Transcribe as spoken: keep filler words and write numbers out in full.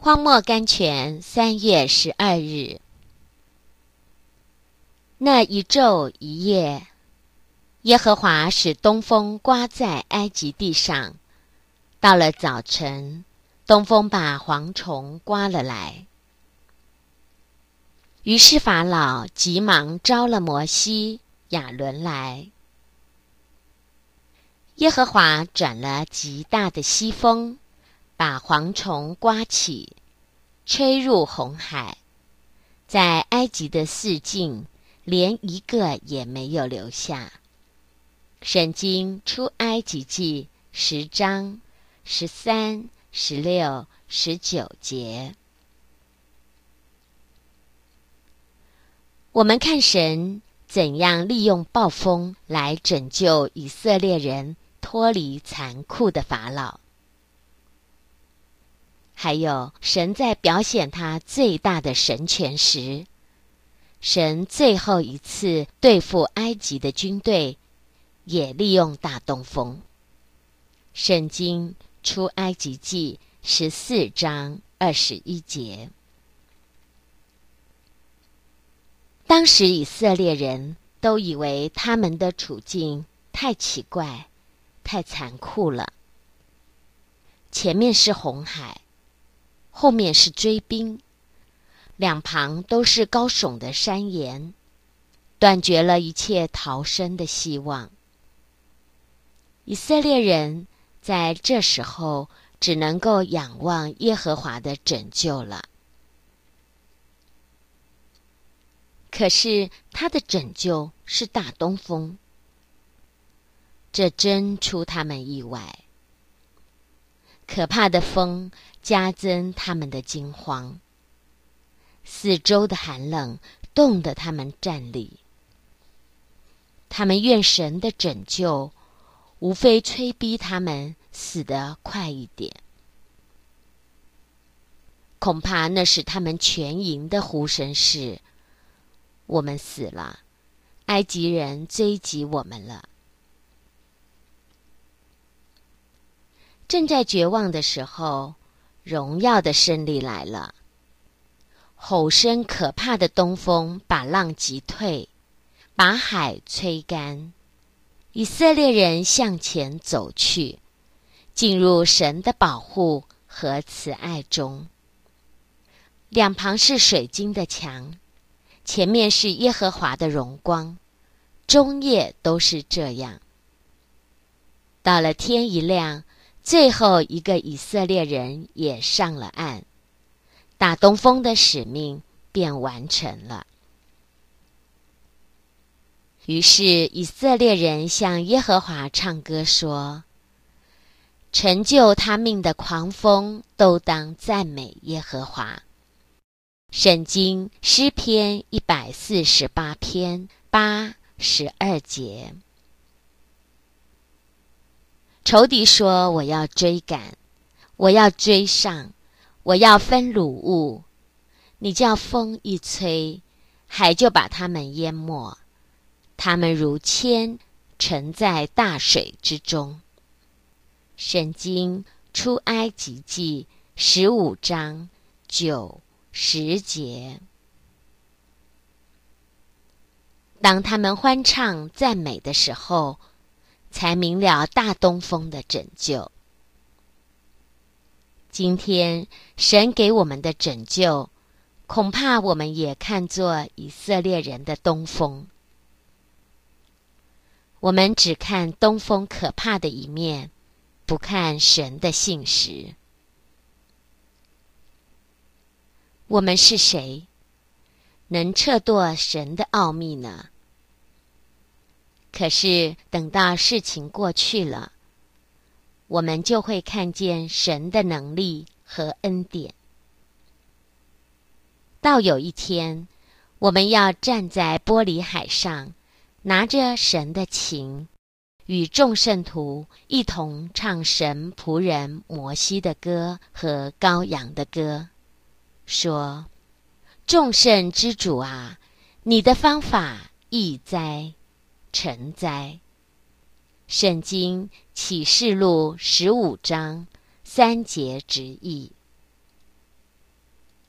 荒漠甘泉，三月十二日。那一昼一夜，耶和华使东风刮在埃及地上。到了早晨，东风把蝗虫刮了来。于是法老急忙招了摩西、亚伦来。耶和华转了极大的西风，把蝗虫刮起，吹入红海，在埃及的四境连一个也没有留下。圣经出埃及记十章十三、十六、十九节。我们看神怎样利用暴风来拯救以色列人脱离残酷的法老。还有神在表显他最大的神权时，神最后一次对付埃及的军队也利用大东风。圣经出埃及记十四章二十一节。当时以色列人都以为他们的处境太奇怪、太残酷了。前面是红海，后面是追兵，两旁都是高耸的山岩，断绝了一切逃生的希望。以色列人在这时候只能够仰望耶和华的拯救了。可是他的拯救是大东风，这真出他们意外。可怕的风加增他们的惊慌，四周的寒冷冻得他们站立。他们愿神的拯救无非催逼他们死得快一点。恐怕那是他们全营的呼声是：我们死了，埃及人追击我们了。正在绝望的时候，荣耀的胜利来了。吼声可怕的东风把浪击退，把海吹干。以色列人向前走去，进入神的保护和慈爱中。两旁是水晶的墙，前面是耶和华的荣光，终夜都是这样。到了天一亮，最后一个以色列人也上了岸，大东风的使命便完成了。于是以色列人向耶和华唱歌说：成就他命的狂风都当赞美耶和华。圣经诗篇一百四十八篇八十二节。仇敌说：我要追赶，我要追上，我要分掳物。你叫风一吹，海就把他们淹没，他们如铅沉在大水之中。圣经出埃及记十五章九十节。当他们欢唱赞美的时候，才明了大东风的拯救。今天神给我们的拯救，恐怕我们也看作以色列人的东风。我们只看东风可怕的一面，不看神的信实。我们是谁，能测度神的奥秘呢？可是等到事情过去了，我们就会看见神的能力和恩典。到有一天，我们要站在玻璃海上，拿着神的琴，与众圣徒一同唱神仆人摩西的歌和羔羊的歌，说：众圣之主啊，你的方法义哉，诚哉。圣经启示录十五章三节直译。